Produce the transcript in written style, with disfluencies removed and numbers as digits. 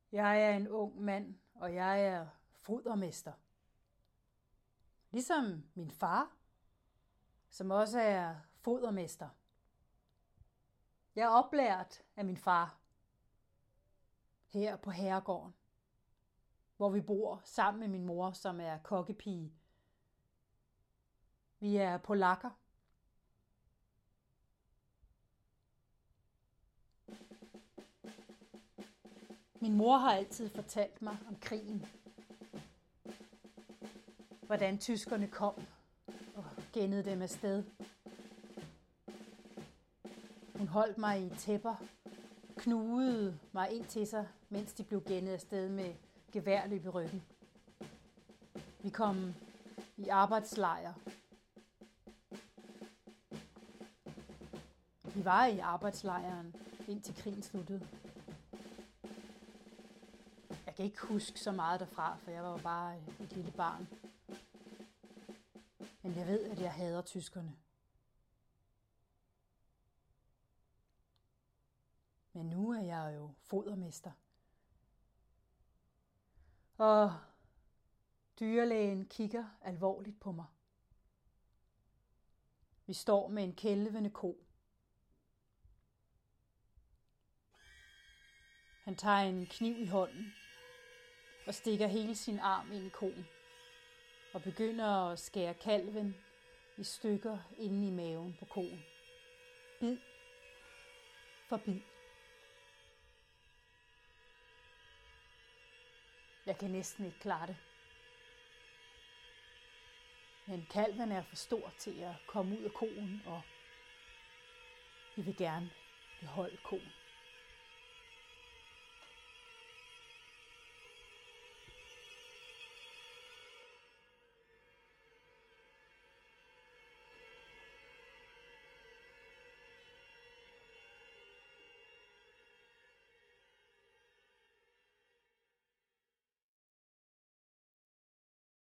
Jeg er en ung mand, og jeg er fodermester. Ligesom min far, som også er fodermester. Jeg er oplært af min far her på herregården, hvor vi bor sammen med min mor, som er kokkepige. Vi er polakker. Min mor har altid fortalt mig om krigen. Hvordan tyskerne kom og gennede dem afsted. Hun holdt mig i tæpper, knugede mig ind til sig, mens de blev gennet afsted med geværløb i ryggen. Vi kom i arbejdslejr. Vi var i arbejdslejren, indtil krigen sluttede. Jeg kan ikke huske så meget derfra, for jeg var jo bare et lille barn. Men jeg ved, at jeg hader tyskerne. Men nu er jeg jo fodermester. Og dyrlægen kigger alvorligt på mig. Vi står med en kælvende ko. Han tager en kniv i hånden og stikker hele sin arm ind i koen og begynder at skære kalven i stykker inde i maven på koen. Bid for bid. Jeg kan næsten ikke klare det. Men kalven er for stor til at komme ud af koen, og vi vil gerne beholde koen.